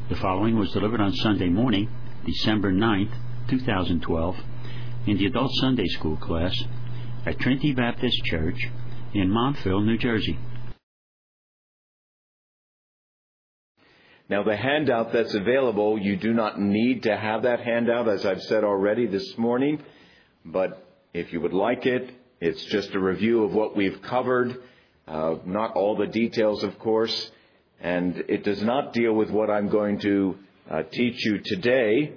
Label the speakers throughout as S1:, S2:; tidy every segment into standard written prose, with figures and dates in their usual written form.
S1: The following was delivered on Sunday morning, December 9th, 2012, in the Adult Sunday School class at Trinity Baptist Church in Montville, New Jersey.
S2: Now, the handout that's available, you do not need to have that handout, as I've said already this morning. But if you would like it, it's just a review of what we've covered. Not all the details, of course. And it does not deal with what I'm going to teach you today.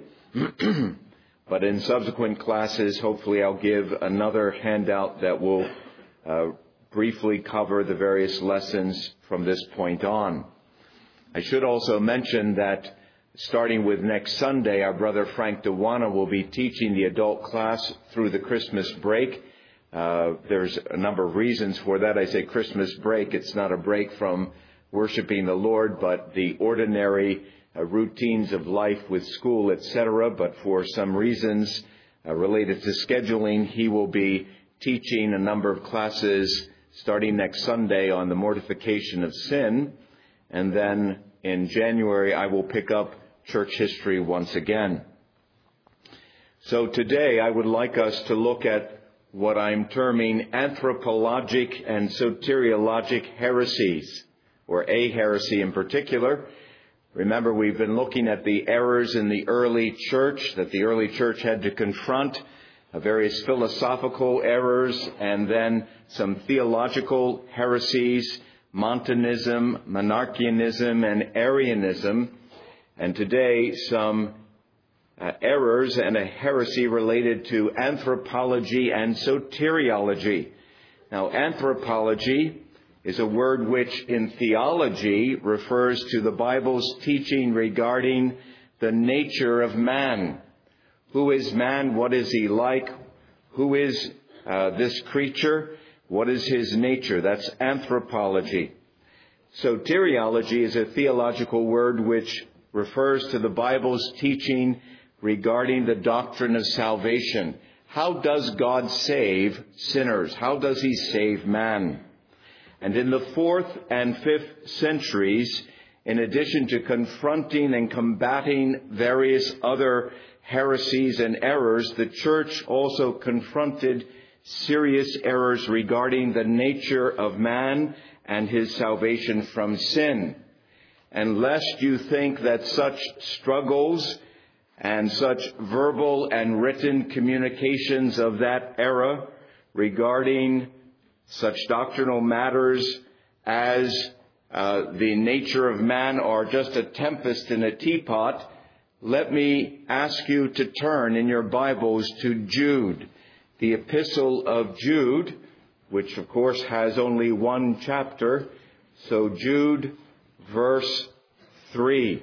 S2: But in subsequent classes, hopefully I'll give another handout that will briefly cover the various lessons from this point on. I should also mention that starting with next Sunday, our brother Frank Dewana will be teaching the adult class through the Christmas break. There's a number of reasons for that. I say Christmas break. It's not a break from worshiping the Lord, but the ordinary routines of life with school, etc. But for some reasons related to scheduling, he will be teaching a number of classes starting next Sunday on the mortification of sin. And then in January, I will pick up church history once again. So today, I would like us to look at what I'm terming anthropologic and soteriologic heresies, or a heresy in particular. Remember, we've been looking at the errors in the early church that the early church had to confront, various philosophical errors, and then some theological heresies, Montanism, Monarchianism, and Arianism. And today, some errors and a heresy related to anthropology and soteriology. Now, anthropology is a word which in theology refers to the Bible's teaching regarding the nature of man. Who is man? What is he like? Who is this creature? What is his nature? That's anthropology. Soteriology is a theological word which refers to the Bible's teaching regarding the doctrine of salvation. How does God save sinners? How does he save man? And in the 4th and 5th centuries, in addition to confronting and combating various other heresies and errors, the church also confronted serious errors regarding the nature of man and his salvation from sin. And lest you think that such struggles and such verbal and written communications of that era regarding such doctrinal matters as the nature of man are just a tempest in a teapot, let me ask you to turn in your Bibles to Jude, the Epistle of Jude, which of course has only one chapter. So Jude, verse 3.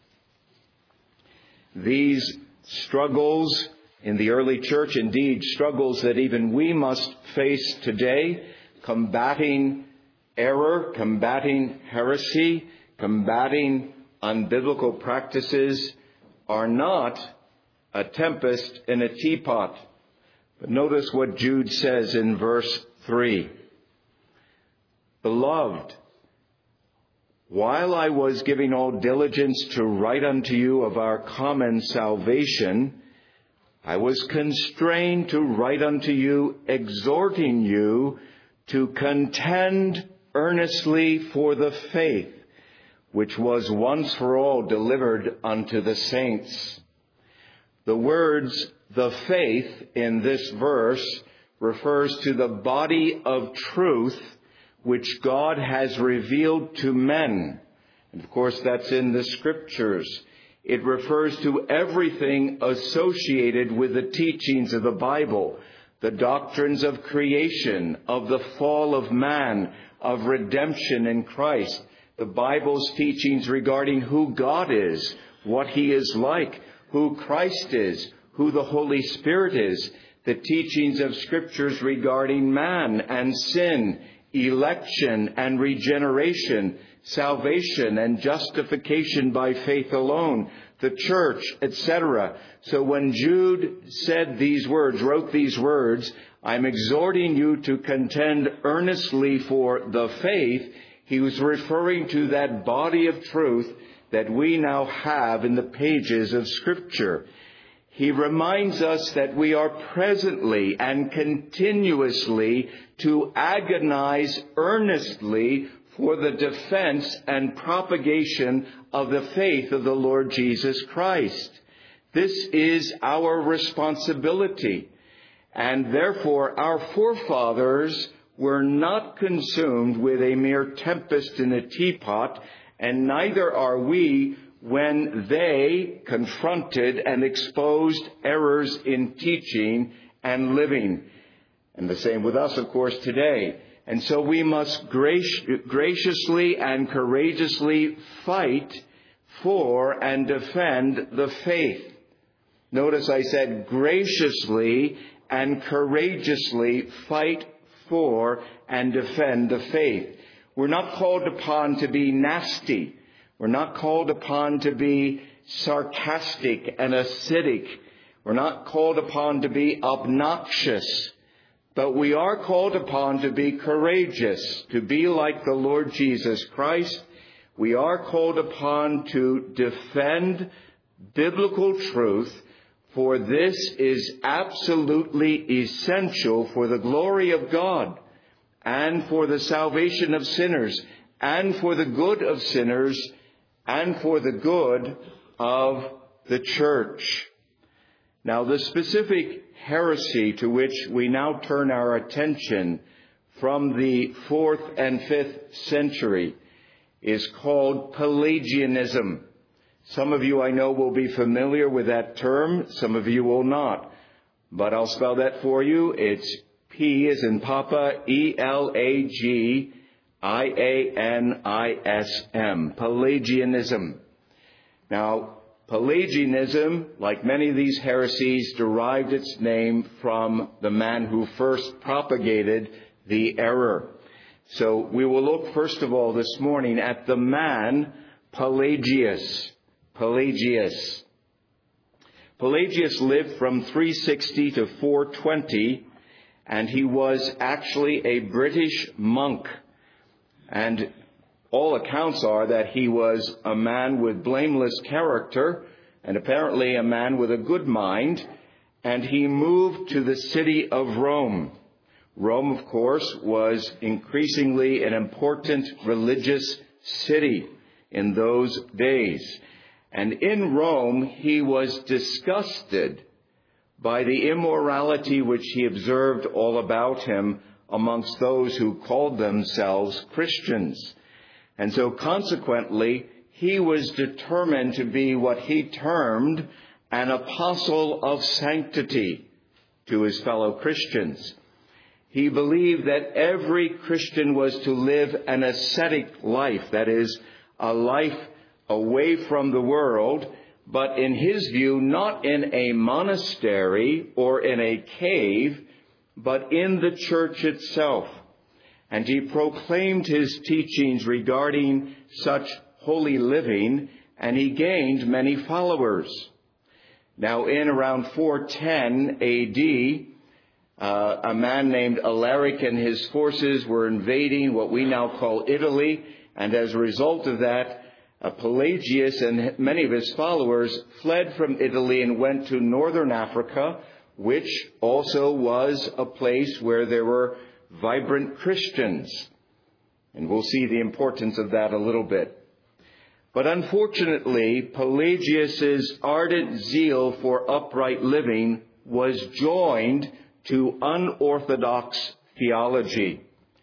S2: These struggles in the early church, indeed struggles that even we must face today, combating error, combating heresy, combating unbiblical practices, are not a tempest in a teapot. But notice what Jude says in verse 3. Beloved, while I was giving all diligence to write unto you of our common salvation, I was constrained to write unto you, exhorting you to contend earnestly for the faith, which was once for all delivered unto the saints. The words, the faith, in this verse refers to the body of truth which God has revealed to men. And of course, that's in the Scriptures. It refers to everything associated with the teachings of the Bible, the doctrines of creation, of the fall of man, of redemption in Christ, the Bible's teachings regarding who God is, what he is like, who Christ is, who the Holy Spirit is, the teachings of Scriptures regarding man and sin, election and regeneration, salvation and justification by faith alone, the church, etc. So when Jude said these words, wrote these words, I'm exhorting you to contend earnestly for the faith, he was referring to that body of truth that we now have in the pages of Scripture. He reminds us that we are presently and continuously to agonize earnestly for the defense and propagation of the faith of the Lord Jesus Christ. This is our responsibility. And therefore, our forefathers were not consumed with a mere tempest in a teapot, and neither are we when they confronted and exposed errors in teaching and living. And the same with us, of course, today. And so we must graciously and courageously fight for and defend the faith. Notice I said graciously and courageously fight for and defend the faith. We're not called upon to be nasty. We're not called upon to be sarcastic and acidic. We're not called upon to be obnoxious. But we are called upon to be courageous, to be like the Lord Jesus Christ. We are called upon to defend biblical truth, for this is absolutely essential for the glory of God and for the salvation of sinners and for the good of sinners and for the good of the church. Now, the specific heresy to which we now turn our attention from the 4th and 5th century is called Pelagianism. Some of you I know will be familiar with that term. Some of you will not. But I'll spell that for you. It's P as in Papa, Elagianism. Pelagianism. Now, Pelagianism, like many of these heresies, derived its name from the man who first propagated the error. So we will look first of all this morning at the man Pelagius. Pelagius lived from 360 to 420, and he was actually a British monk. And all accounts are that he was a man with blameless character and apparently a man with a good mind, and he moved to the city of Rome. Rome, of course, was increasingly an important religious city in those days. And in Rome, he was disgusted by the immorality which he observed all about him amongst those who called themselves Christians. And so consequently, he was determined to be what he termed an apostle of sanctity to his fellow Christians. He believed that every Christian was to live an ascetic life, that is, a life away from the world, but in his view, not in a monastery or in a cave, but in the church itself. And he proclaimed his teachings regarding such holy living, and he gained many followers. Now, in around 410 A.D., a man named Alaric and his forces were invading what we now call Italy, and as a result of that, Pelagius and many of his followers fled from Italy and went to northern Africa, which also was a place where there were vibrant Christians. And we'll see the importance of that a little bit. But unfortunately, Pelagius's ardent zeal for upright living was joined to unorthodox theology.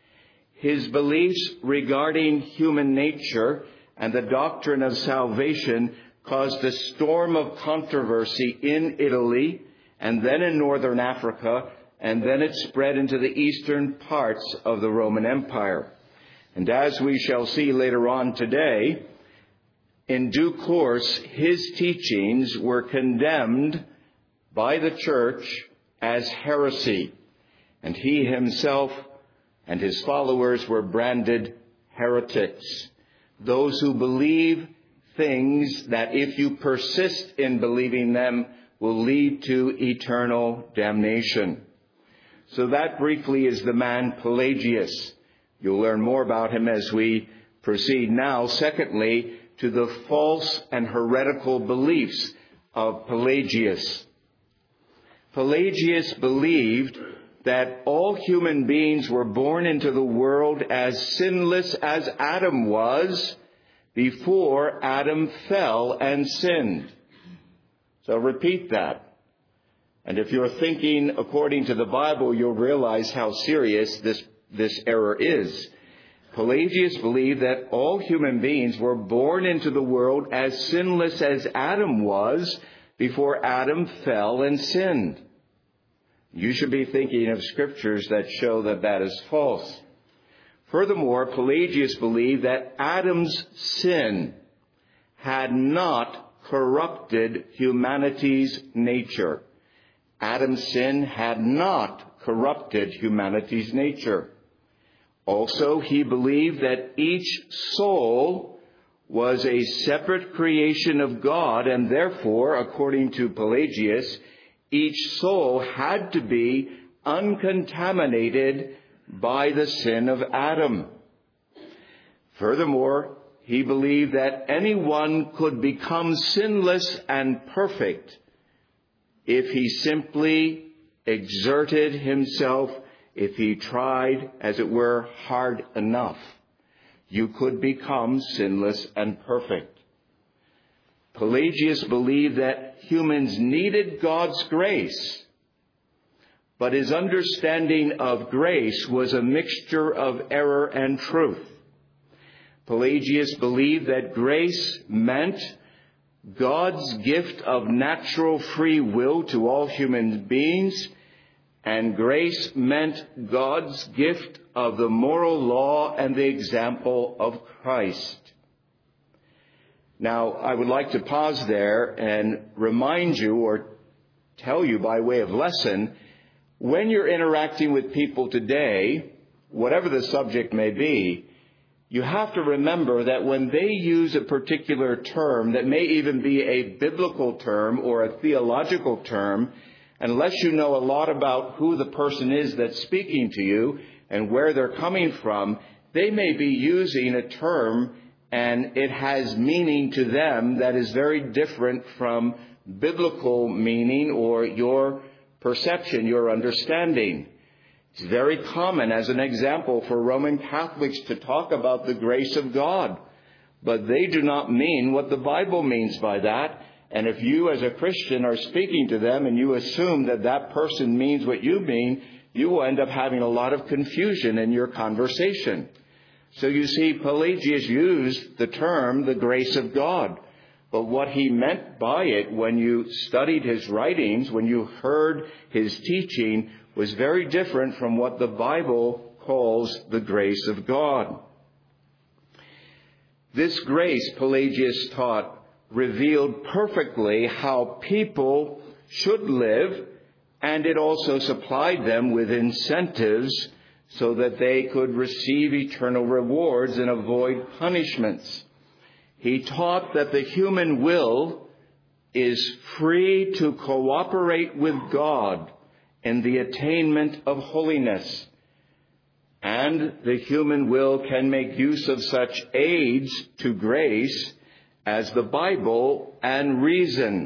S2: His beliefs regarding human nature and the doctrine of salvation caused a storm of controversy in Italy and then in northern Africa, and then it spread into the eastern parts of the Roman Empire. And as we shall see later on today, in due course, his teachings were condemned by the church as heresy, and he himself and his followers were branded heretics. Those who believe things that if you persist in believing them will lead to eternal damnation. So that briefly is the man Pelagius. You'll learn more about him as we proceed now. Secondly, to the false and heretical beliefs of Pelagius. Pelagius believed that all human beings were born into the world as sinless as Adam was before Adam fell and sinned. So repeat that. And if you're thinking according to the Bible, you'll realize how serious this error is. Pelagius believed that all human beings were born into the world as sinless as Adam was before Adam fell and sinned. You should be thinking of scriptures that show that that is false. Furthermore, Pelagius believed that Adam's sin had not corrupted humanity's nature. Adam's sin had not corrupted humanity's nature. Also, he believed that each soul was a separate creation of God, and therefore, according to Pelagius, each soul had to be uncontaminated by the sin of Adam. Furthermore, he believed that anyone could become sinless and perfect if he simply exerted himself, if he tried, as it were, hard enough. You could become sinless and perfect. Pelagius believed that humans needed God's grace, but his understanding of grace was a mixture of error and truth. Pelagius believed that grace meant God's gift of natural free will to all human beings, and grace meant God's gift of the moral law and the example of Christ. Now, I would like to pause there and remind you or tell you by way of lesson, when you're interacting with people today, whatever the subject may be, you have to remember that when they use a particular term that may even be a biblical term or a theological term, unless you know a lot about who the person is that's speaking to you and where they're coming from, they may be using a term and it has meaning to them that is very different from biblical meaning or your perception, your understanding. It's very common, as an example, for Roman Catholics to talk about the grace of God, but they do not mean what the Bible means by that. And if you as a Christian are speaking to them and you assume that that person means what you mean, you will end up having a lot of confusion in your conversation. So you see, Pelagius used the term the grace of God. But what he meant by it when you studied his writings, when you heard his teaching, was very different from what the Bible calls the grace of God. This grace, Pelagius taught, revealed perfectly how people should live, and it also supplied them with incentives so that they could receive eternal rewards and avoid punishments. He taught that the human will is free to cooperate with God in the attainment of holiness, and the human will can make use of such aids to grace as the Bible and reason.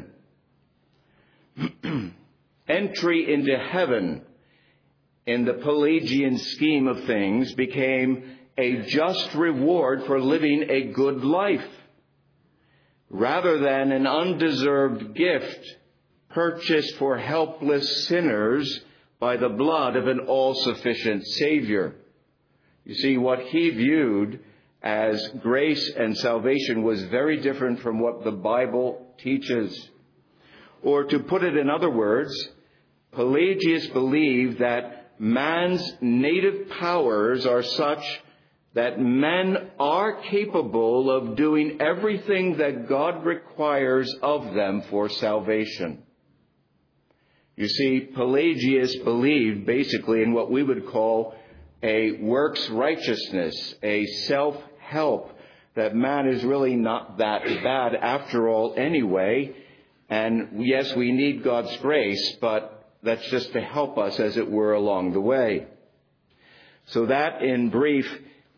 S2: Entry into heaven in the Pelagian scheme of things became a just reward for living a good life, rather than an undeserved gift purchased for helpless sinners by the blood of an all-sufficient Savior. You see, what he viewed as grace and salvation was very different from what the Bible teaches. Or to put it in other words, Pelagius believed that man's native powers are such that men are capable of doing everything that God requires of them for salvation. You see, Pelagius believed basically in what we would call a works righteousness, a self-help, that man is really not that bad after all anyway. And yes, we need God's grace, but that's just to help us, as it were, along the way. So that, in brief,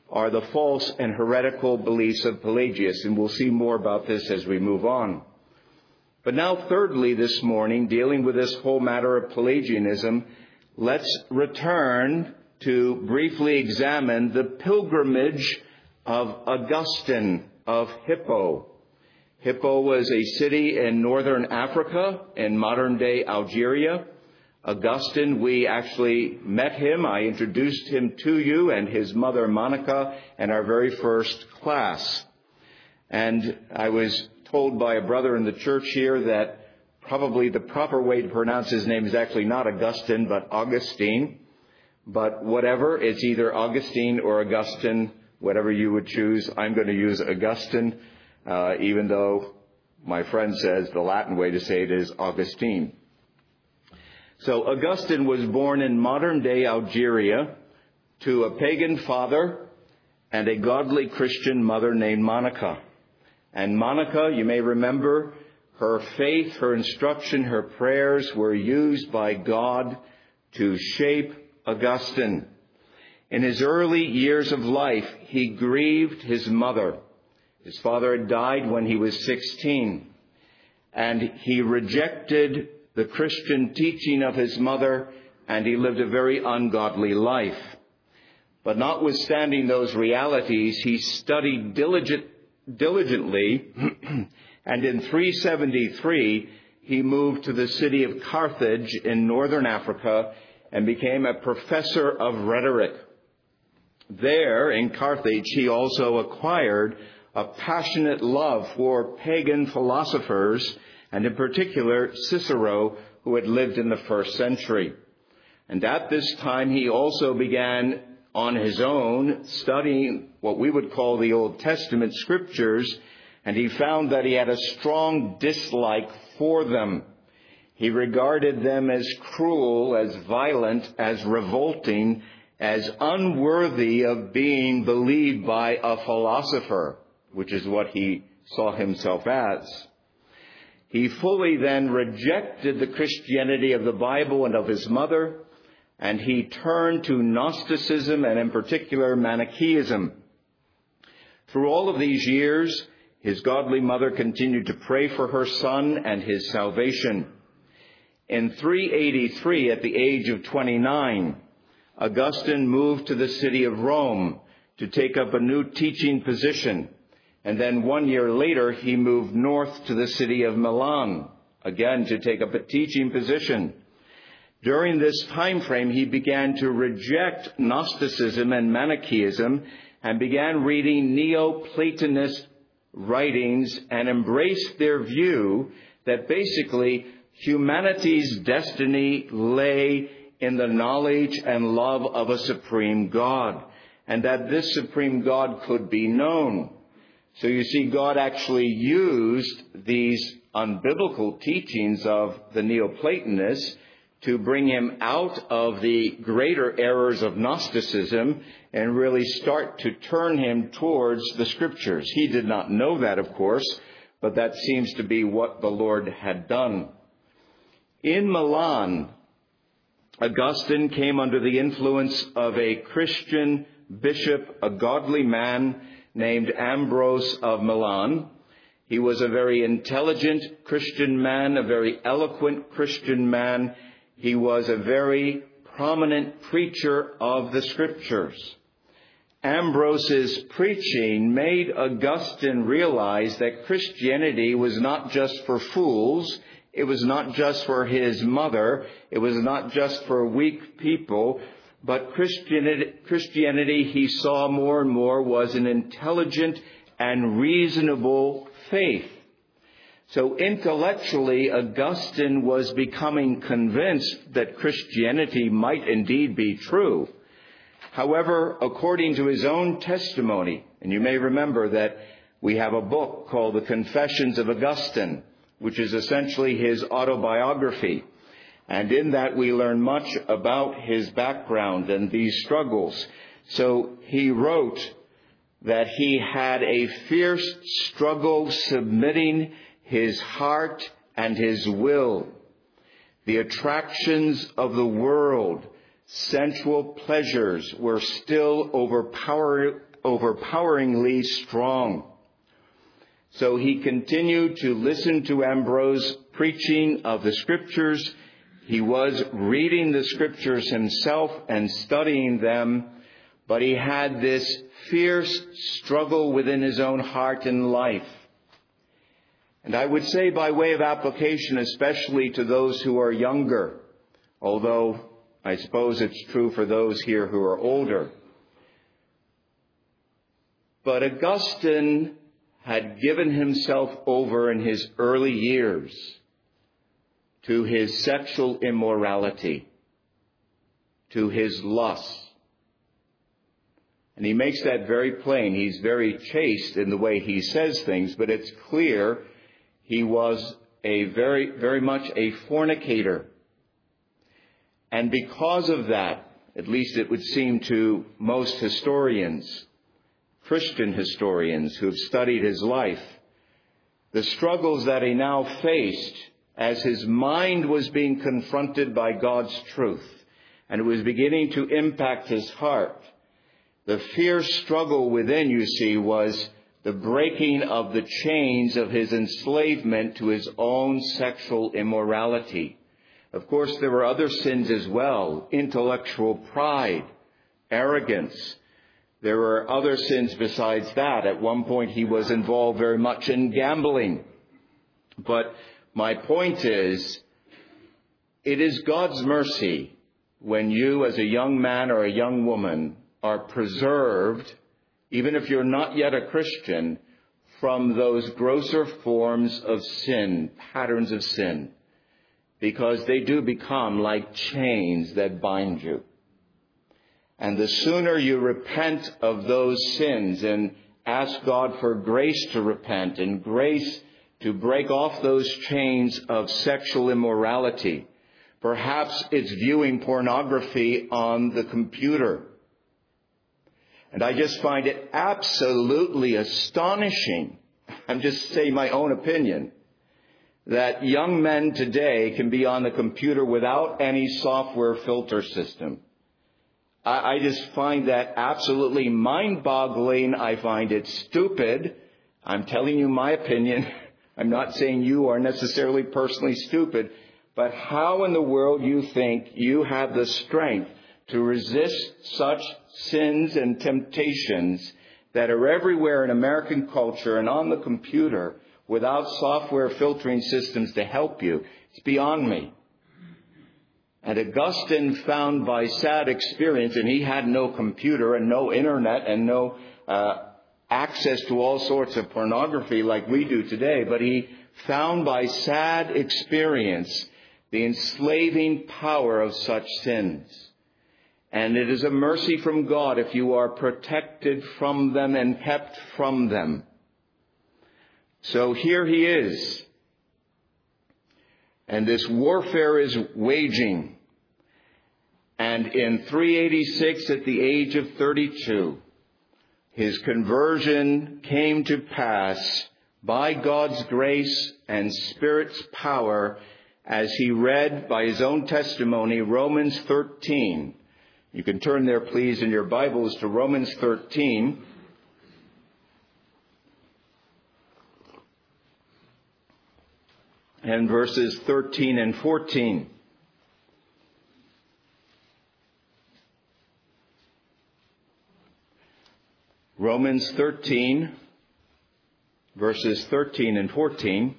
S2: are the false and heretical beliefs of Pelagius. And we'll see more about this as we move on. But now, thirdly, this morning, dealing with this whole matter of Pelagianism, let's return to briefly examine the pilgrimage of Augustine of Hippo. Hippo was a city in northern Africa, in modern-day Algeria. Augustine, we actually met him. I introduced him to you and his mother, Monica, in our very first class. And I was told by a brother in the church here that probably the proper way to pronounce his name is actually not Augustine, but Augustine. But whatever, it's either Augustine or Augustine, whatever you would choose. I'm going to use Augustine, even though my friend says the Latin way to say it is Augustine. So Augustine was born in modern-day Algeria to a pagan father and a godly Christian mother named Monica. And Monica, you may remember, her faith, her instruction, her prayers were used by God to shape Augustine. In his early years of life, he grieved his mother. His father had died when he was 16, and he rejected the Christian teaching of his mother, and he lived a very ungodly life. But notwithstanding those realities, he studied diligently, and in 373, he moved to the city of Carthage in northern Africa and became a professor of rhetoric. There, in Carthage, he also acquired a passionate love for pagan philosophers, and in particular Cicero, who had lived in the first century. And at this time, he also began on his own studying what we would call the Old Testament scriptures, and he found that he had a strong dislike for them. He regarded them as cruel, as violent, as revolting, as unworthy of being believed by a philosopher, which is what he saw himself as. He fully then rejected the Christianity of the Bible and of his mother, and he turned to Gnosticism and in particular Manichaeism. Through all of these years, his godly mother continued to pray for her son and his salvation. In 383, at the age of 29, Augustine moved to the city of Rome to take up a new teaching position. And then 1 year later, he moved north to the city of Milan, again to take up a teaching position. During this time frame, he began to reject Gnosticism and Manichaeism and began reading Neoplatonist writings and embraced their view that basically humanity's destiny lay in the knowledge and love of a supreme God, and that this supreme God could be known. So you see, God actually used these unbiblical teachings of the Neoplatonists to bring him out of the greater errors of Gnosticism and really start to turn him towards the Scriptures. He did not know that, of course, but that seems to be what the Lord had done. In Milan, Augustine came under the influence of a Christian bishop, a godly man named Ambrose of Milan. He was a very intelligent Christian man, a very eloquent Christian man. He was a very prominent preacher of the Scriptures. Ambrose's preaching made Augustine realize that Christianity was not just for fools. It was not just for his mother. It was not just for weak people. But Christianity, he saw more and more, was an intelligent and reasonable faith. So intellectually, Augustine was becoming convinced that Christianity might indeed be true. However, according to his own testimony, and you may remember that we have a book called The Confessions of Augustine, which is essentially his autobiography. And in that we learn much about his background and these struggles. So he wrote that he had a fierce struggle submitting his heart and his will. The attractions of the world, sensual pleasures, were still overpoweringly strong. So he continued to listen to Ambrose preaching of the Scriptures. He was reading the Scriptures himself and studying them, but he had this fierce struggle within his own heart and life. And I would say by way of application, especially to those who are younger, although I suppose it's true for those here who are older. But Augustine had given himself over in his early years to his sexual immorality, to his lust. And he makes that very plain. He's very chaste in the way he says things, but it's clear he was a very much a fornicator. And because of that, at least it would seem to most historians, Christian historians who have studied his life, the struggles that he now faced as his mind was being confronted by God's truth, and it was beginning to impact his heart. The fierce struggle within, you see, was the breaking of the chains of his enslavement to his own sexual immorality. Of course, there were other sins as well: intellectual pride, arrogance. There were other sins besides that. At one point, he was involved very much in gambling. But my point is, it is God's mercy when you, as a young man or a young woman, are preserved, even if you're not yet a Christian, from those grosser forms of sin, patterns of sin, because they do become like chains that bind you. And the sooner you repent of those sins and ask God for grace to repent and grace to break off those chains of sexual immorality, perhaps it's viewing pornography on the computer. And I just find it absolutely astonishing, I'm just saying my own opinion, that young men today can be on the computer without any software filter system. I just find that absolutely mind-boggling. I find it stupid. I'm telling you my opinion. I'm not saying you are necessarily personally stupid, but how in the world you think you have the strength to resist such sins and temptations that are everywhere in American culture and on the computer without software filtering systems to help you? It's beyond me. And Augustine found by sad experience, and he had no computer and no internet and no access to all sorts of pornography like we do today, but he found by sad experience the enslaving power of such sins. And it is a mercy from God if you are protected from them and kept from them. So here he is. And this warfare is waging. And in 386, at the age of 32, his conversion came to pass by God's grace and Spirit's power as he read by his own testimony Romans 13. You can turn there, please, in your Bibles to Romans 13. And verses 13 and 14. Romans 13, verses 13 and 14.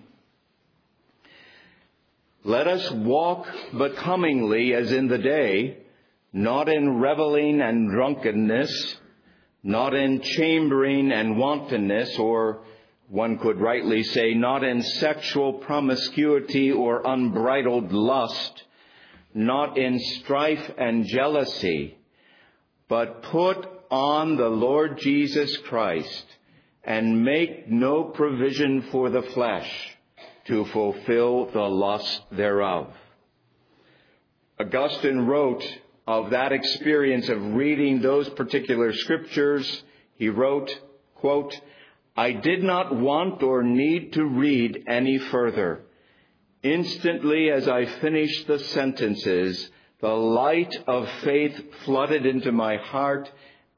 S2: Let us walk becomingly as in the day, not in reveling and drunkenness, not in chambering and wantonness, or one could rightly say, not in sexual promiscuity or unbridled lust, not in strife and jealousy, but put on the Lord Jesus Christ and make no provision for the flesh to fulfill the lust thereof. Augustine wrote of that experience of reading those particular scriptures. He wrote, quote, I did not want or need to read any further. Instantly as I finished the sentences, the light of faith flooded into my heart,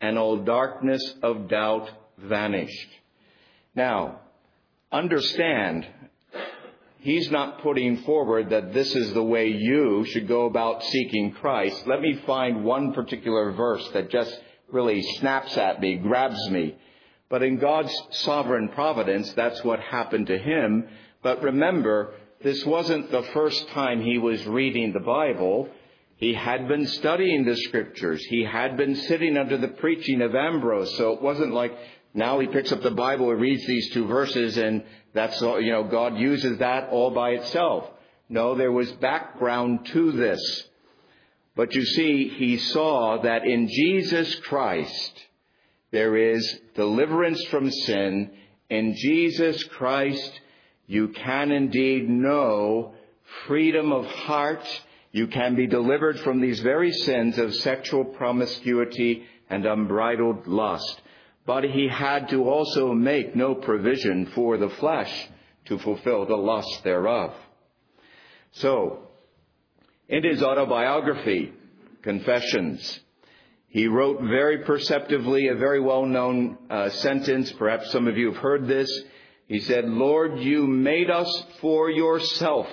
S2: and all darkness of doubt vanished. Now, understand, he's not putting forward that this is the way you should go about seeking Christ. Let me find one particular verse that just really snaps at me, grabs me. But in God's sovereign providence, that's what happened to him. But remember, this wasn't the first time he was reading the Bible. He had been studying the Scriptures. He had been sitting under the preaching of Ambrose. So it wasn't like now he picks up the Bible and reads these 2 verses and that's all, God uses that all by itself. No, there was background to this. But you see, he saw that in Jesus Christ, there is deliverance from sin. In Jesus Christ, you can indeed know freedom of heart. You can be delivered from these very sins of sexual promiscuity and unbridled lust. But he had to also make no provision for the flesh to fulfill the lust thereof. So, in his autobiography, Confessions, he wrote very perceptively a very well-known sentence. Perhaps some of you have heard this. He said, "Lord, you made us for yourself,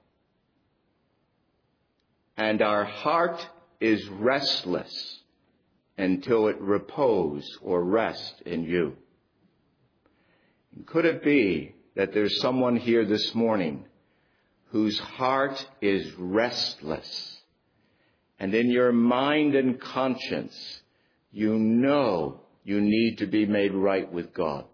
S2: and our heart is restless until it repose or rest in you." Could it be that there's someone here this morning whose heart is restless, and in your mind and conscience, you know you need to be made right with God?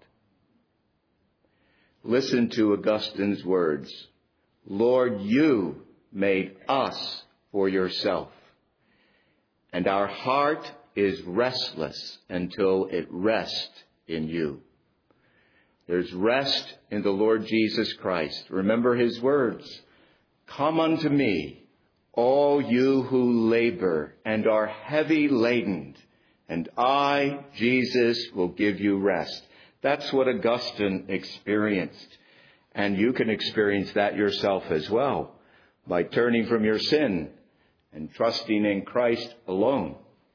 S2: Listen to Augustine's words. "Lord, you made us for yourself, and our heart is restless until it rests in you." There's rest in the Lord Jesus Christ. Remember his words. "Come unto me, all you who labor and are heavy laden, and I, Jesus, will give you rest." That's what Augustine experienced. And you can experience that yourself as well by turning from your sin and trusting in Christ alone.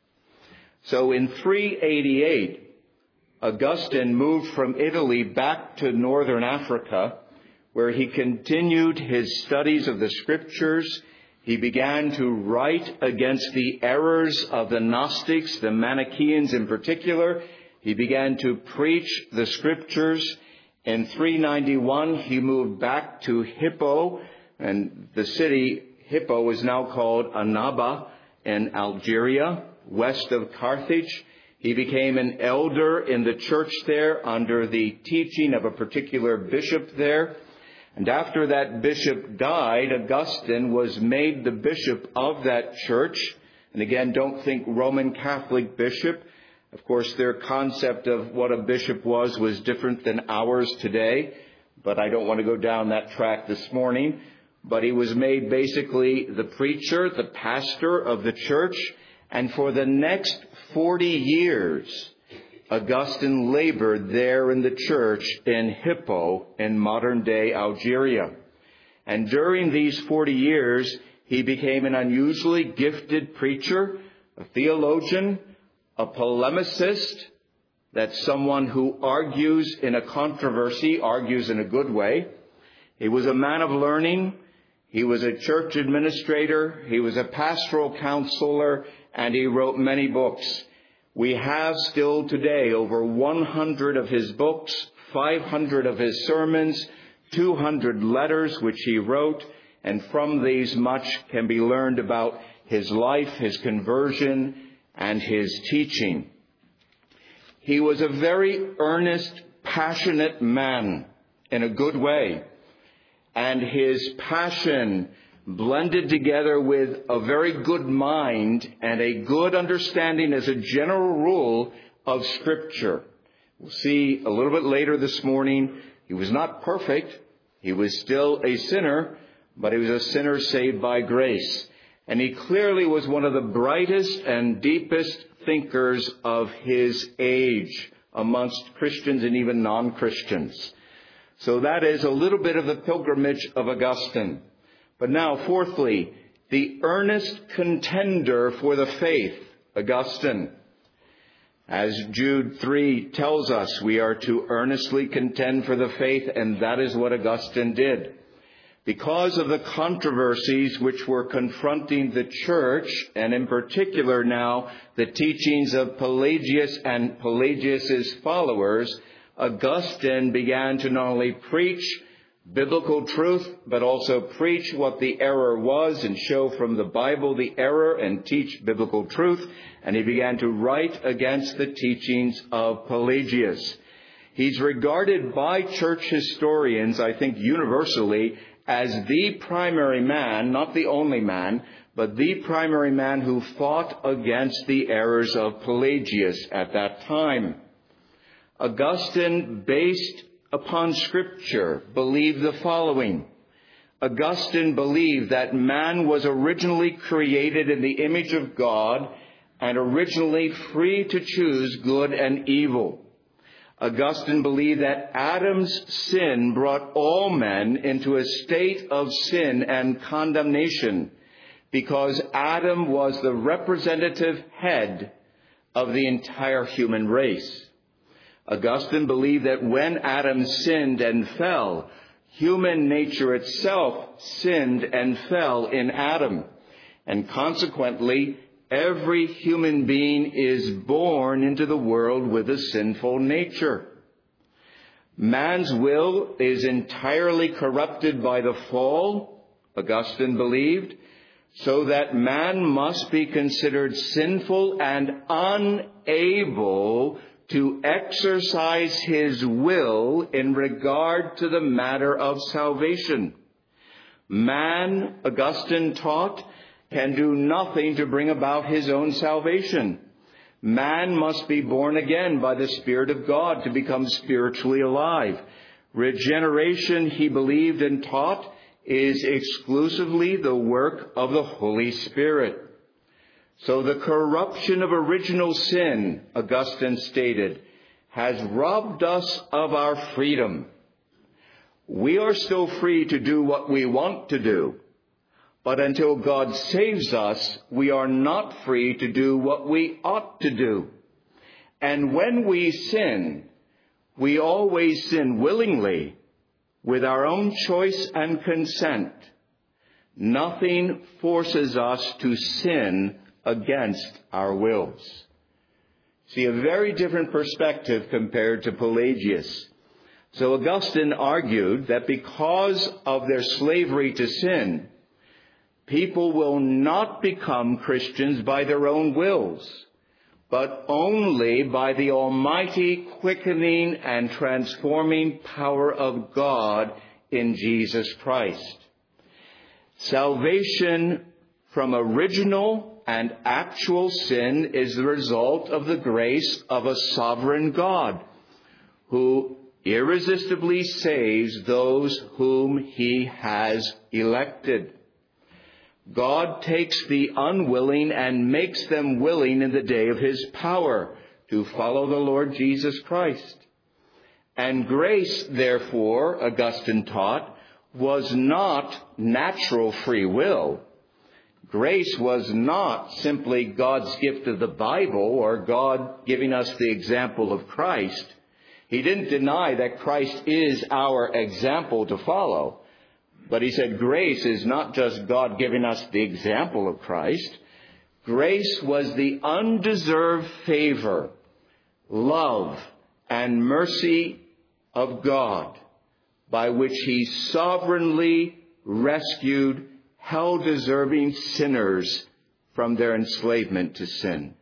S2: So in 388, Augustine moved from Italy back to northern Africa, where he continued his studies of the Scriptures. He began to write against the errors of the Gnostics, the Manichaeans in particular. He began to preach the Scriptures. In 391, he moved back to Hippo, and the city Hippo is now called Annaba in Algeria, west of Carthage. He became an elder in the church there under the teaching of a particular bishop there. And after that bishop died, Augustine was made the bishop of that church. And again, don't think Roman Catholic bishop. Of course, their concept of what a bishop was different than ours today. But I don't want to go down that track this morning. But he was made basically the preacher, the pastor of the church. And for the next 40 years, Augustine labored there in the church in Hippo in modern-day Algeria. And during these 40 years, he became an unusually gifted preacher, a theologian, a polemicist. That's someone who argues in a controversy, argues in a good way. He was a man of learning. He was a church administrator. He was a pastoral counselor, and he wrote many books. We have still today over 100 of his books, 500 of his sermons, 200 letters which he wrote, and from these much can be learned about his life, his conversion, and his teaching. He was a very earnest, passionate man in a good way, and his passion blended together with a very good mind and a good understanding as a general rule of Scripture. We'll see a little bit later this morning, he was not perfect. He was still a sinner, but he was a sinner saved by grace. And he clearly was one of the brightest and deepest thinkers of his age amongst Christians and even non-Christians. So that is a little bit of the pilgrimage of Augustine. But now, fourthly, the earnest contender for the faith, Augustine. As Jude 3 tells us, we are to earnestly contend for the faith, and that is what Augustine did. Because of the controversies which were confronting the church, and in particular now the teachings of Pelagius and Pelagius' followers, Augustine began to not only preach biblical truth, but also preach what the error was and show from the Bible the error and teach biblical truth. And he began to write against the teachings of Pelagius. He's regarded by church historians, I think universally, as the primary man, not the only man, but the primary man who fought against the errors of Pelagius at that time. Augustine, based upon Scripture, believed the following. Augustine believed that man was originally created in the image of God and originally free to choose good and evil. Augustine believed that Adam's sin brought all men into a state of sin and condemnation because Adam was the representative head of the entire human race. Augustine believed that when Adam sinned and fell, human nature itself sinned and fell in Adam. And consequently, every human being is born into the world with a sinful nature. Man's will is entirely corrupted by the fall, Augustine believed, so that man must be considered sinful and unable to exercise his will in regard to the matter of salvation. Man, Augustine taught, can do nothing to bring about his own salvation. Man must be born again by the Spirit of God to become spiritually alive. Regeneration, he believed and taught, is exclusively the work of the Holy Spirit. So the corruption of original sin, Augustine stated, has robbed us of our freedom. We are still free to do what we want to do. But until God saves us, we are not free to do what we ought to do. And when we sin, we always sin willingly, with our own choice and consent. Nothing forces us to sin against our wills. See, a very different perspective compared to Pelagius. So Augustine argued that because of their slavery to sin, people will not become Christians by their own wills, but only by the almighty quickening and transforming power of God in Jesus Christ. Salvation from original and actual sin is the result of the grace of a sovereign God who irresistibly saves those whom he has elected. God takes the unwilling and makes them willing in the day of his power to follow the Lord Jesus Christ. And grace, therefore, Augustine taught, was not natural free will. Grace was not simply God's gift of the Bible or God giving us the example of Christ. He didn't deny that Christ is our example to follow. But he said grace is not just God giving us the example of Christ. Grace was the undeserved favor, love, and mercy of God by which he sovereignly rescued hell-deserving sinners from their enslavement to sin.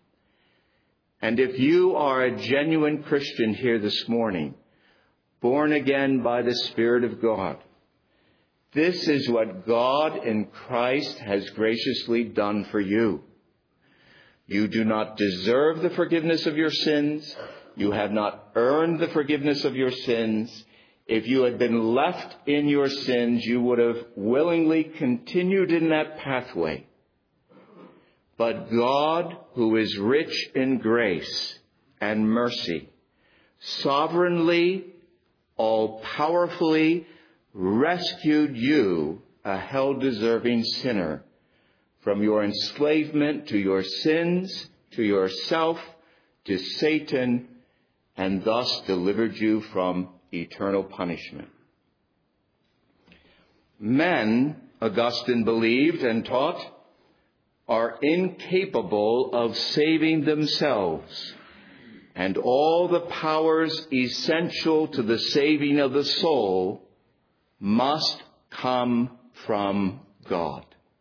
S2: And if you are a genuine Christian here this morning, born again by the Spirit of God, this is what God in Christ has graciously done for you. You do not deserve the forgiveness of your sins. You have not earned the forgiveness of your sins. If you had been left in your sins, you would have willingly continued in that pathway. But God, who is rich in grace and mercy, sovereignly, all-powerfully rescued you, a hell-deserving sinner, from your enslavement to your sins, to yourself, to Satan and thus delivered you from eternal punishment. Men, Augustine believed and taught, are incapable of saving themselves, and all the powers essential to the saving of the soul must come from God.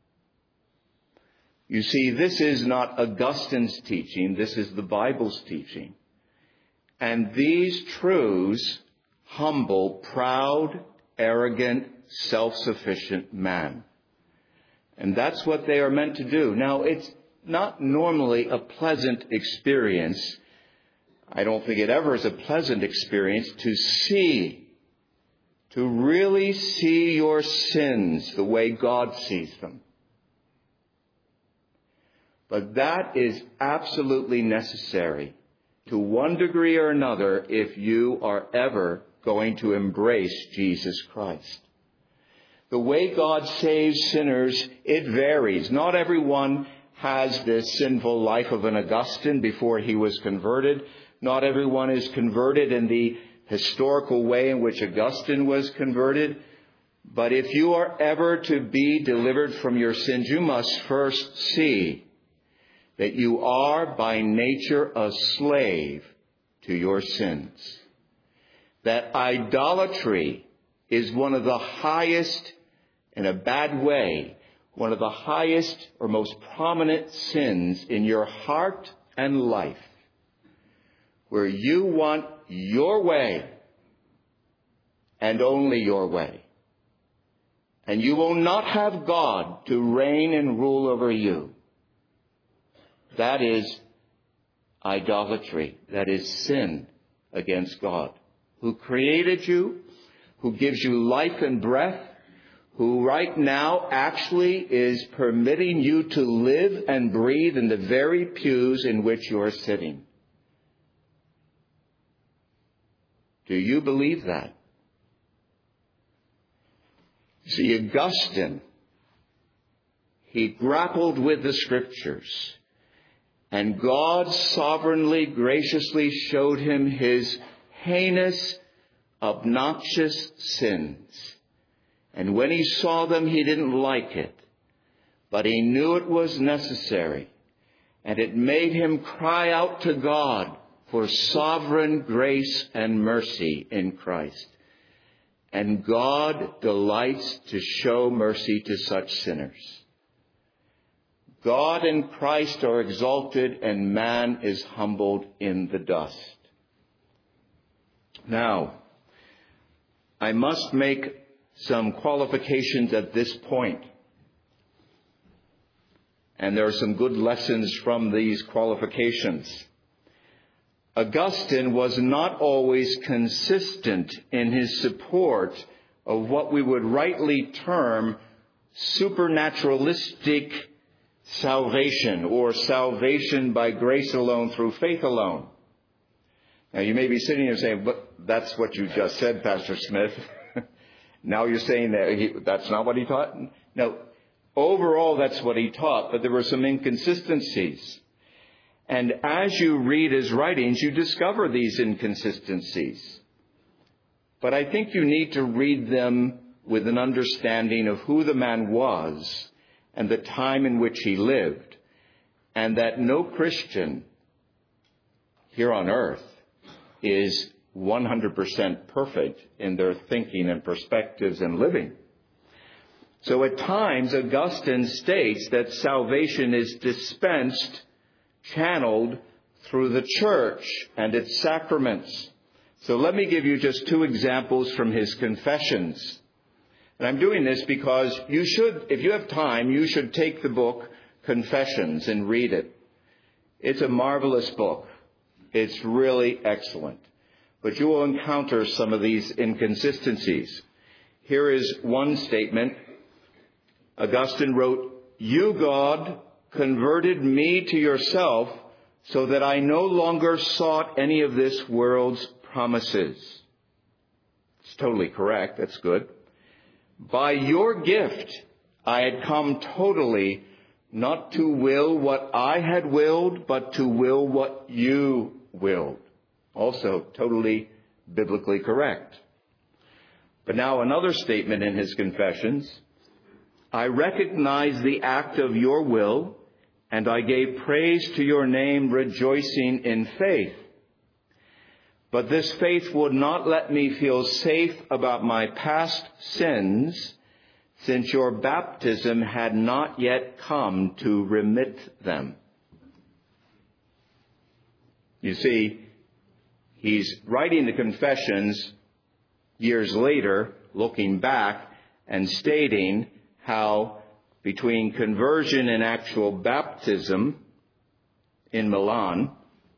S2: You see, this is not Augustine's teaching, this is the Bible's teaching. And these truths humble proud, arrogant, self-sufficient man. And that's what they are meant to do. Now, it's not normally a pleasant experience. I don't think it ever is a pleasant experience to really see your sins the way God sees them. But that is absolutely necessary to one degree or another if you are ever going to embrace Jesus Christ. The way God saves sinners, it varies. Not everyone has this sinful life of an Augustine before he was converted. Not everyone is converted in the historical way in which Augustine was converted. But if you are ever to be delivered from your sins, you must first see that you are by nature a slave to your sins. That idolatry is one of the highest, in a bad way, one of the highest or most prominent sins in your heart and life, where you want your way and only your way. And you will not have God to reign and rule over you. That is idolatry. That is sin against God, who created you, who gives you life and breath, who right now actually is permitting you to live and breathe in the very pews in which you are sitting. Do you believe that? See, Augustine, he grappled with the Scriptures, and God sovereignly, graciously showed him his heinous, obnoxious sins. And when he saw them, he didn't like it, but he knew it was necessary, and it made him cry out to God for sovereign grace and mercy in Christ. And God delights to show mercy to such sinners. God and Christ are exalted, and man is humbled in the dust. Now, I must make some qualifications at this point. And there are some good lessons from these qualifications. Augustine was not always consistent in his support of what we would rightly term supernaturalistic salvation, or salvation by grace alone through faith alone. Now, you may be sitting here saying, but that's what you just said, Pastor Smith. Now you're saying that that's not what he taught? No, overall that's what he taught, but there were some inconsistencies. And as you read his writings, you discover these inconsistencies. But I think you need to read them with an understanding of who the man was and the time in which he lived, and that no Christian here on earth is 100% perfect in their thinking and perspectives and living. So at times, Augustine states that salvation is dispensed, channeled through the church and its sacraments. So let me give you just two examples from his Confessions. And I'm doing this because you should, if you have time, you should take the book Confessions and read it. It's a marvelous book. It's really excellent. But you will encounter some of these inconsistencies. Here is one statement. Augustine wrote, "You, God, converted me to yourself so that I no longer sought any of this world's promises." It's totally correct. That's good. "By your gift, I had come totally not to will what I had willed, but to will what you willed. Also totally biblically correct. But now another statement in his confessions. I recognize the act of your will, and I gave praise to your name, rejoicing in faith. But this faith would not let me feel safe about my past sins, since your baptism had not yet come to remit them. You see, he's writing the confessions years later, looking back and stating how between conversion and actual baptism in Milan,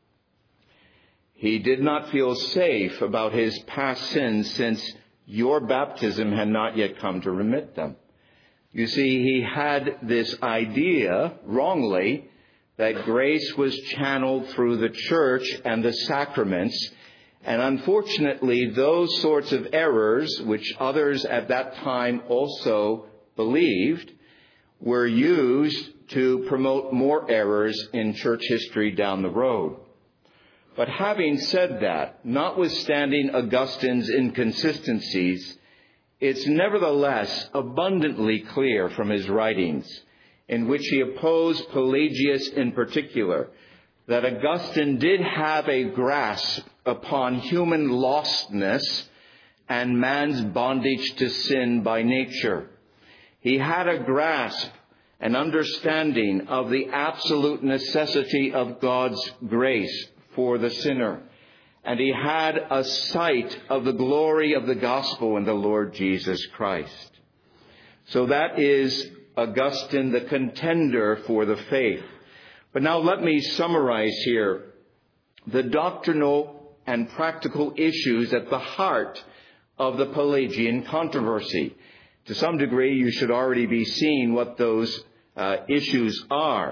S2: he did not feel safe about his past sins since your baptism had not yet come to remit them. You see, he had this idea, wrongly, that grace was channeled through the church and the sacraments. And unfortunately, those sorts of errors, which others at that time also believed, were used to promote more errors in church history down the road. But having said that, notwithstanding Augustine's inconsistencies, it's nevertheless abundantly clear from his writings, in which he opposed Pelagius in particular, that Augustine did have a grasp upon human lostness and man's bondage to sin by nature. He had a grasp, an understanding of the absolute necessity of God's grace for the sinner. And he had a sight of the glory of the gospel in the Lord Jesus Christ. So that is Augustine, the contender for the faith. But now let me summarize here the doctrinal and practical issues at the heart of the Pelagian controversy. To some degree, you should already be seeing what those issues are.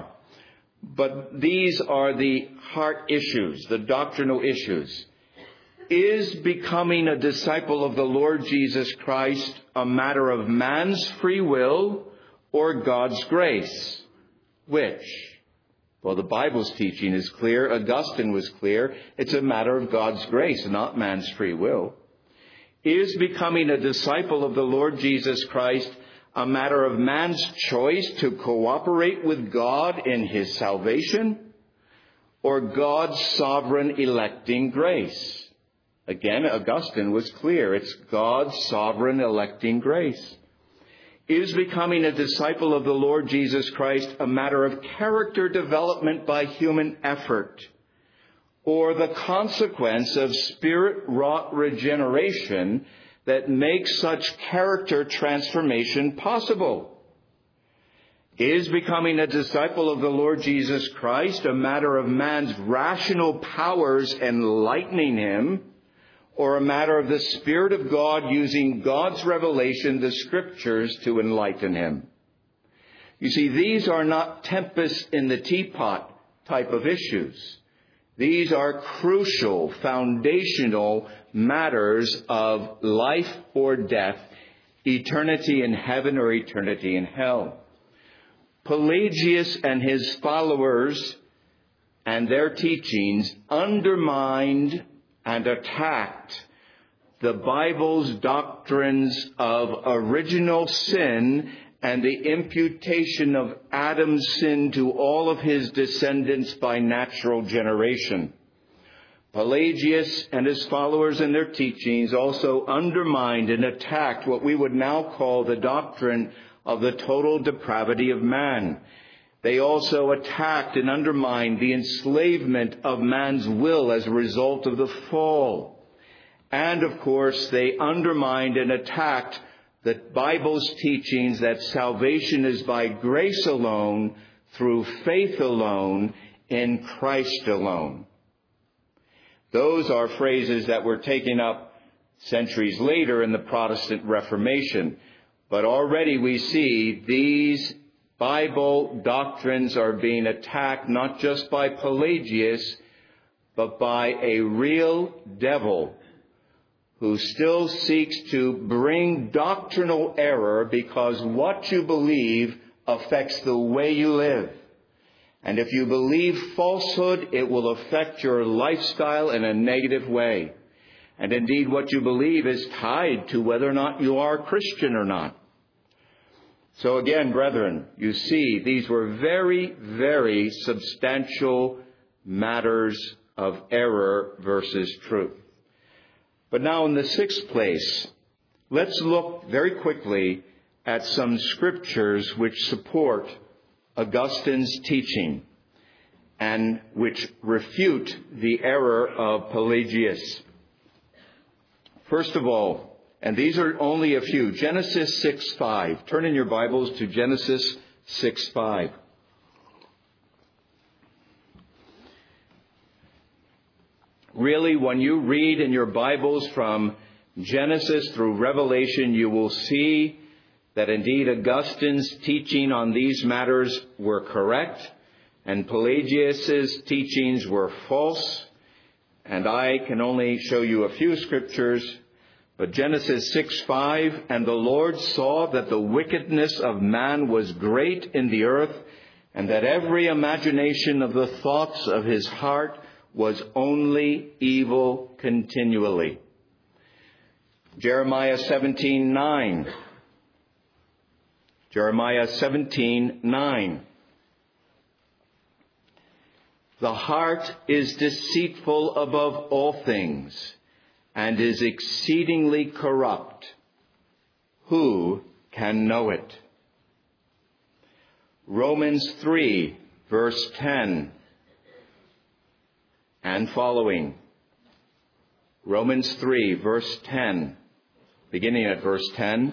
S2: But these are the heart issues, the doctrinal issues. Is becoming a disciple of the Lord Jesus Christ a matter of man's free will or God's grace? Which? Well, the Bible's teaching is clear. Augustine was clear. It's a matter of God's grace, not man's free will. Is becoming a disciple of the Lord Jesus Christ a matter of man's choice to cooperate with God in his salvation, or God's sovereign electing grace? Again, Augustine was clear. It's God's sovereign electing grace. Is becoming a disciple of the Lord Jesus Christ a matter of character development by human effort, or the consequence of Spirit-wrought regeneration that makes such character transformation possible? Is becoming a disciple of the Lord Jesus Christ a matter of man's rational powers enlightening him, or a matter of the Spirit of God using God's revelation, the Scriptures, to enlighten him? You see, these are not tempests in the teapot type of issues. These are crucial, foundational matters of life or death, eternity in heaven or eternity in hell. Pelagius and his followers and their teachings undermined and attacked the Bible's doctrines of original sin and the imputation of Adam's sin to all of his descendants by natural generation. Pelagius and his followers and their teachings also undermined and attacked what we would now call the doctrine of the total depravity of man. They also attacked and undermined the enslavement of man's will as a result of the fall. And, of course, they undermined and attacked the Bible's teachings that salvation is by grace alone, through faith alone, in Christ alone. Those are phrases that were taken up centuries later in the Protestant Reformation. But already we see these Bible doctrines are being attacked not just by Pelagius, but by a real devil who still seeks to bring doctrinal error, because what you believe affects the way you live. And if you believe falsehood, it will affect your lifestyle in a negative way. And indeed, what you believe is tied to whether or not you are a Christian or not. So again, brethren, you see, these were very, very substantial matters of error versus truth. But now in the sixth place, let's look very quickly at some scriptures which support Augustine's teaching and which refute the error of Pelagius. First of all, and these are only a few, Genesis 6:5. Turn in your Bibles to Genesis 6:5. Really, when you read in your Bibles from Genesis through Revelation, you will see that indeed Augustine's teaching on these matters were correct and Pelagius's teachings were false. And I can only show you a few scriptures. But Genesis 6:5, and the Lord saw that the wickedness of man was great in the earth, and that every imagination of the thoughts of his heart was only evil continually. Jeremiah 17:9. Jeremiah 17:9. The heart is deceitful above all things and is exceedingly corrupt. Who can know it? Romans 3, verse 10 and following. Romans 3, verse 10, beginning at verse 10.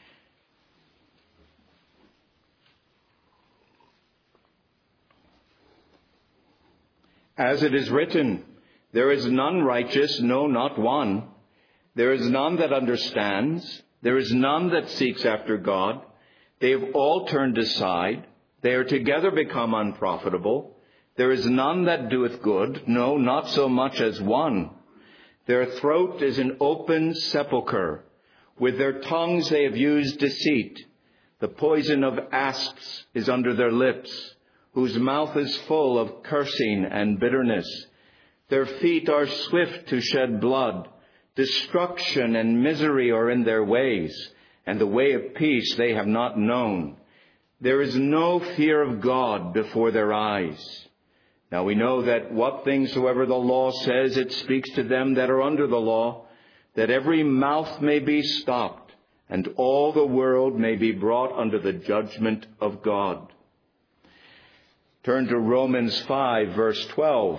S2: As it is written, there is none righteous, no, not one. There is none that understands. There is none that seeks after God. They have all turned aside. They are together become unprofitable. There is none that doeth good, no, not so much as one. Their throat is an open sepulchre. With their tongues they have used deceit. The poison of asps is under their lips, whose mouth is full of cursing and bitterness. Their feet are swift to shed blood. Destruction and misery are in their ways, and the way of peace they have not known. There is no fear of God before their eyes. Now we know that what things soever the law says, it speaks to them that are under the law, that every mouth may be stopped, and all the world may be brought under the judgment of God. Turn to Romans 5, verse 12.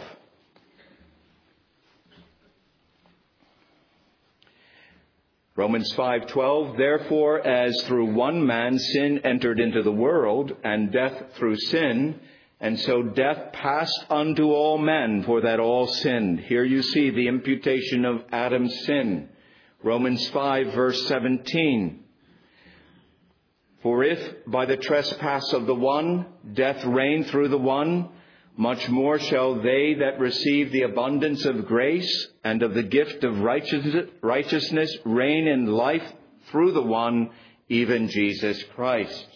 S2: Romans 5:12, therefore, as through one man sin entered into the world, and death through sin, and so death passed unto all men, for that all sinned. Here you see the imputation of Adam's sin. Romans 5, verse 17. For if by the trespass of the one death reigned through the one, much more shall they that receive the abundance of grace and of the gift of righteousness reign in life through the one, even Jesus Christ.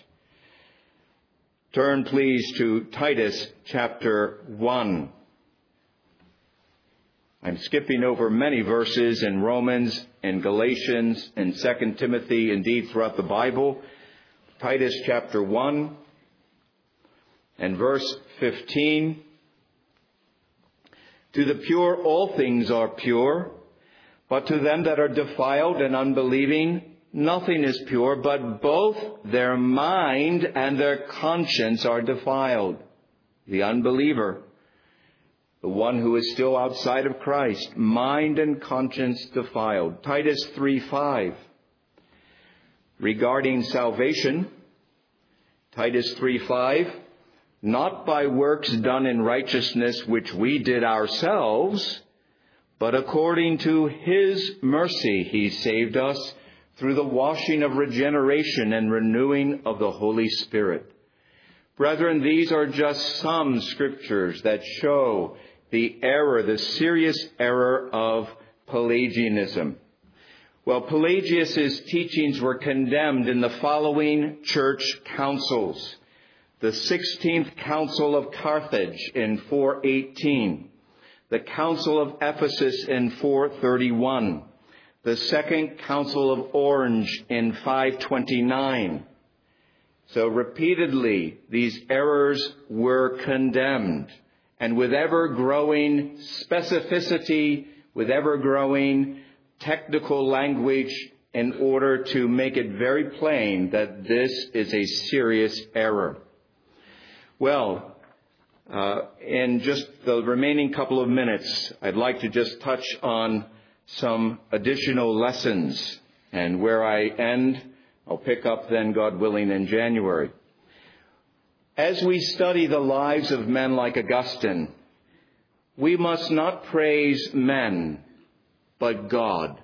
S2: Turn, please, to Titus chapter 1. I'm skipping over many verses in Romans, in Galatians, in 2 Timothy, indeed throughout the Bible. Titus chapter 1 and verse 15. To the pure all things are pure, but to them that are defiled and unbelieving nothing is pure, but both their mind and their conscience are defiled. The unbeliever, the one who is still outside of Christ, mind and conscience defiled. Titus 3:5. Regarding salvation, Titus 3:5, not by works done in righteousness which we did ourselves, but according to his mercy he saved us through the washing of regeneration and renewing of the Holy Spirit. Brethren, these are just some scriptures that show the error, the serious error of Pelagianism. Well, Pelagius' teachings were condemned in the following church councils. the 16th Council of Carthage in 418, the Council of Ephesus in 431, the Second Council of Orange in 529. So repeatedly, these errors were condemned, and with ever-growing specificity, with ever-growing technical language, in order to make it very plain that this is a serious error. Well, in just the remaining couple of minutes, I'd like to just touch on some additional lessons. And where I end, I'll pick up then, God willing, in January. As we study the lives of men like Augustine, we must not praise men, but God,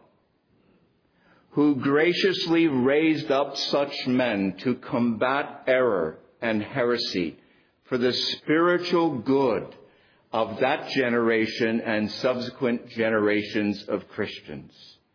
S2: who graciously raised up such men to combat error and heresy for the spiritual good of that generation and subsequent generations of Christians.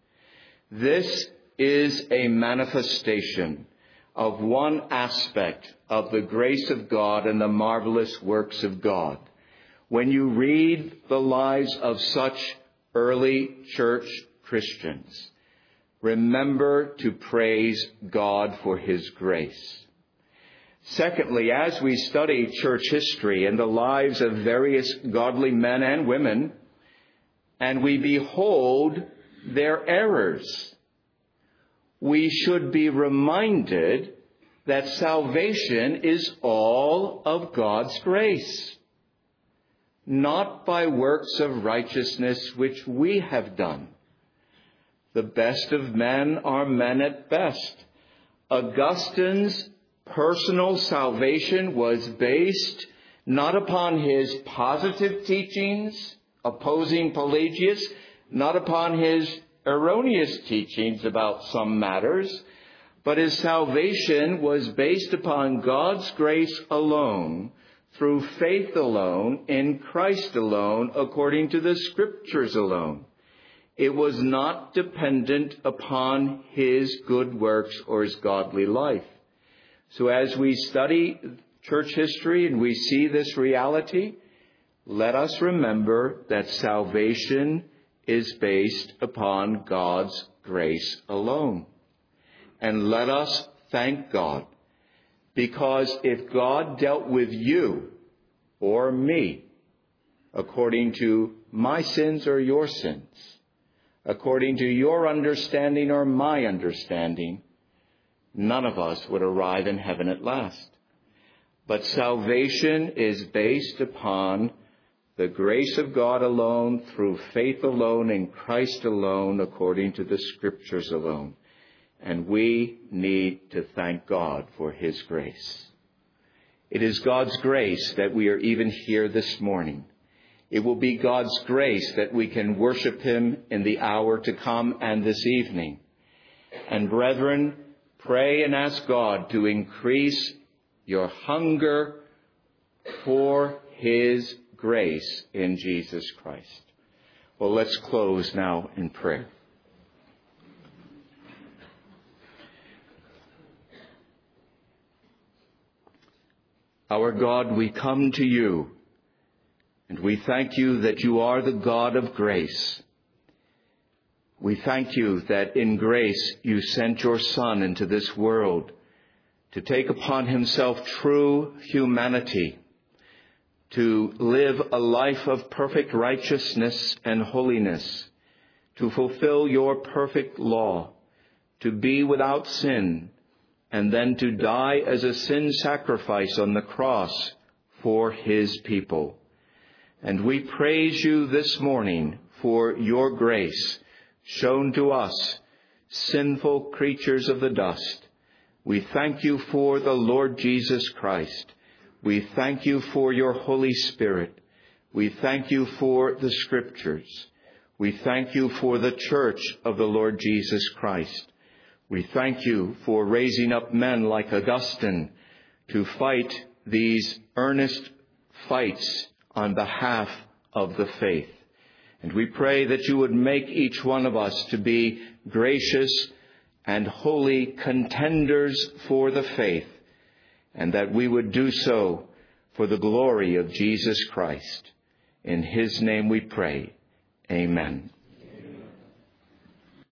S2: This is a manifestation of one aspect of the grace of God and the marvelous works of God. When you read the lives of such early church Christians, remember to praise God for His grace. Secondly, as we study church history and the lives of various godly men and women, and we behold their errors, we should be reminded that salvation is all of God's grace, not by works of righteousness which we have done. The best of men are men at best. Augustine's personal salvation was based not upon his positive teachings opposing Pelagius, not upon his erroneous teachings about some matters, but his salvation was based upon God's grace alone, through faith alone, in Christ alone, according to the Scriptures alone. It was not dependent upon his good works or his godly life. So as we study church history and we see this reality, let us remember that salvation is based upon God's grace alone. And let us thank God, because if God dealt with you or me according to my sins or your sins, according to your understanding or my understanding, none of us would arrive in heaven at last. But salvation is based upon the grace of God alone, through faith alone, in Christ alone, according to the Scriptures alone. And we need to thank God for His grace. It is God's grace that we are even here this morning. It will be God's grace that we can worship Him in the hour to come and this evening. And brethren, pray and ask God to increase your hunger for His grace in Jesus Christ. Well, let's close now in prayer. Our God, we come to you, and we thank you that you are the God of grace. We thank you that in grace you sent your Son into this world to take upon himself true humanity, to live a life of perfect righteousness and holiness, to fulfill your perfect law, to be without sin, and then to die as a sin sacrifice on the cross for his people. And we praise you this morning for your grace shown to us, sinful creatures of the dust. We thank you for the Lord Jesus Christ. We thank you for your Holy Spirit. We thank you for the Scriptures. We thank you for the Church of the Lord Jesus Christ. We thank you for raising up men like Augustine to fight these earnest fights on behalf of the faith. And we pray that you would make each one of us to be gracious and holy contenders for the faith, and that we would do so for the glory of Jesus Christ. In his name we pray. Amen.